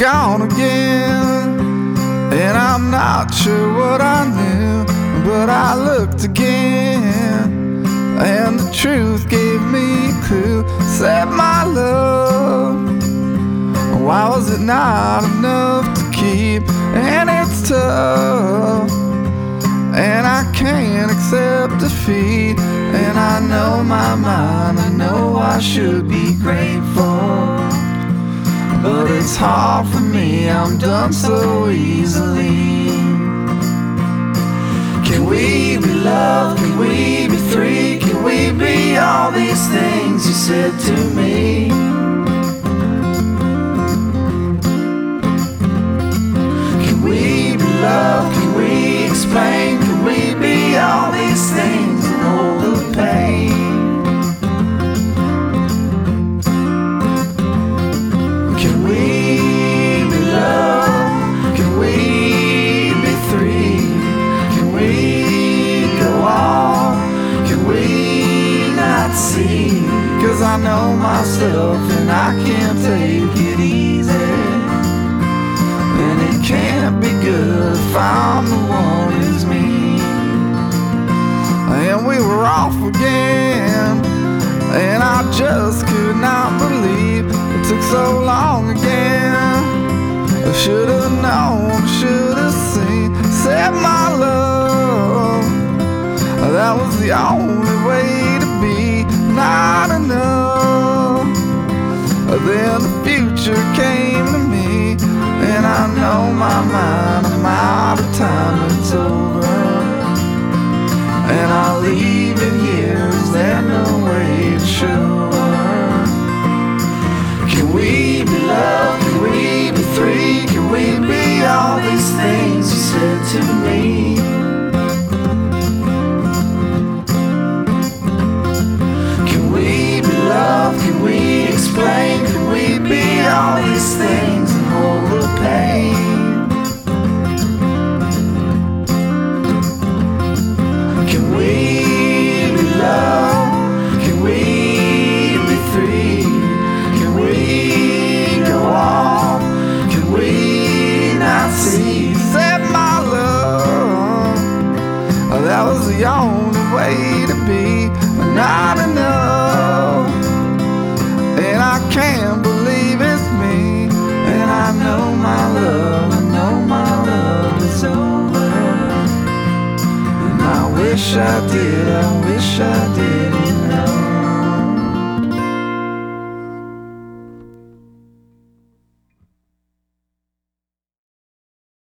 gone again, and I'm not sure what I knew, but I looked again, and the truth gave me a clue. Said my love, why was it not enough to keep? And it's tough, and I can't accept defeat. And I know my mind, I know I should be grateful, but it's hard for me, I'm done so easily. Can we be loved? Can we be free? Can we be all these things you said to me? Can we be loved? Can we explain? Can we be all these things and hold the pain? Can we be loved? Can we be free? Can we go on? Can we not see? 'Cause I know myself and I can't take it easy, and it can't be good if I'm the one who's mean. And we were off again, and I just could not believe it took so long again. I should've known, should've seen. Said my love, that was the only way to be. Not enough. Then the future came to me, and I know my mind, I'm out of time, it's over. And I'll leave it here, is there no way to show her? Can we be loved? Can we be free? Can we be all these things you said to me? Can we be loved? Can we explain? Can we be all these things and hold the pain? Can we be loved? Can we be free? Can we go on? Can we not see? Said my love, that was the only way to be. Not enough, and I can't believe it's me. And I know my love, I know my love is over. And I wish I did, I wish I didn't know.